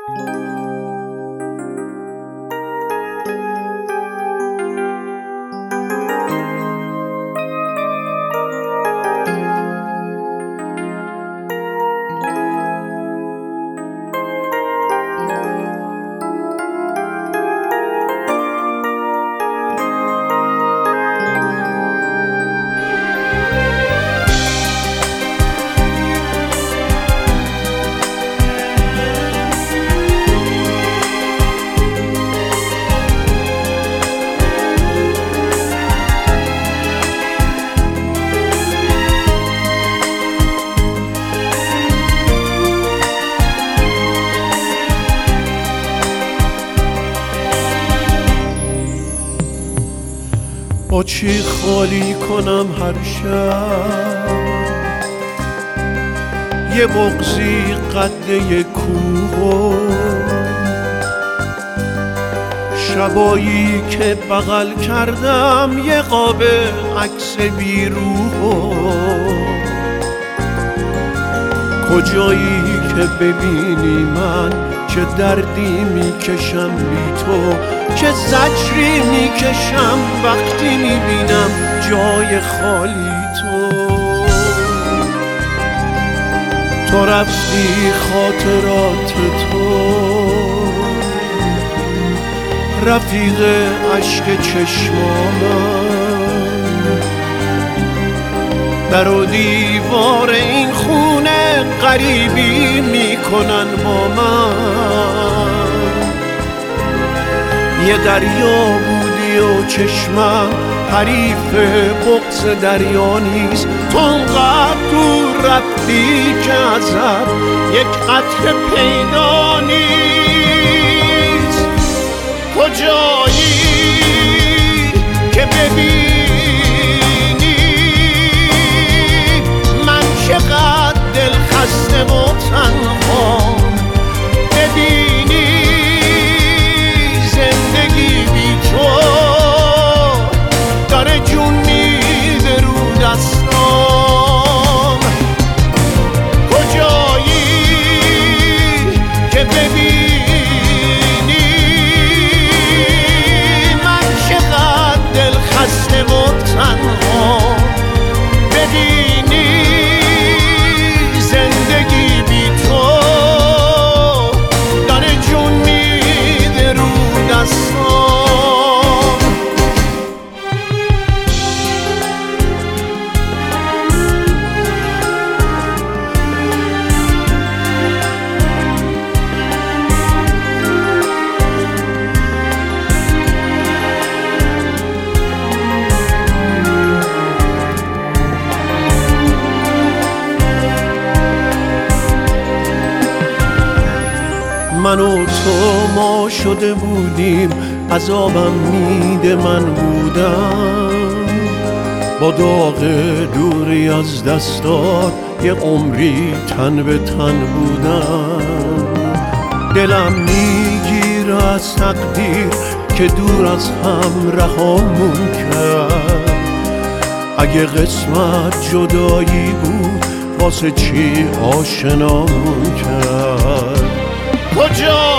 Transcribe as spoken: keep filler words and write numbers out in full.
با چی خالی کنم هر شب یه بغضی قد یه کوه، شبایی که بغل کردم یه قاب عکس بیروح، کجایی که ببینی من چه دردی میکشم بی تو، چه زجری میکشم وقتی میبینم جای خالی تو. تو رفتی خاطرات تو رفیق عشق چشمانم، در و دیوار این خونه غریبی میکنن با من. یه دریا بودی و چشمم حریف بغض دریا نیست، تو انقدر دور رفتی که ازت یک قطره پیدا نیست. کجایی که ببینی من چقدر دل خسته و تنها، ببینی زندگی بی تو داره جون میده رو دستام. کجایی که ببینی من چقدر دل خسته و تنها، ببینی زندگی بی تو داره جون میده رو دستام. من و تو ما شده بودیم، عذابم میده من بودم، با داغ دوری از دستات یه عمری تن به تن بودم. دلم میگیره از تقدیر که دور از هم رهامون کرد، اگه قسمت جدایی بود واسه چی آشنامون کرد. کجا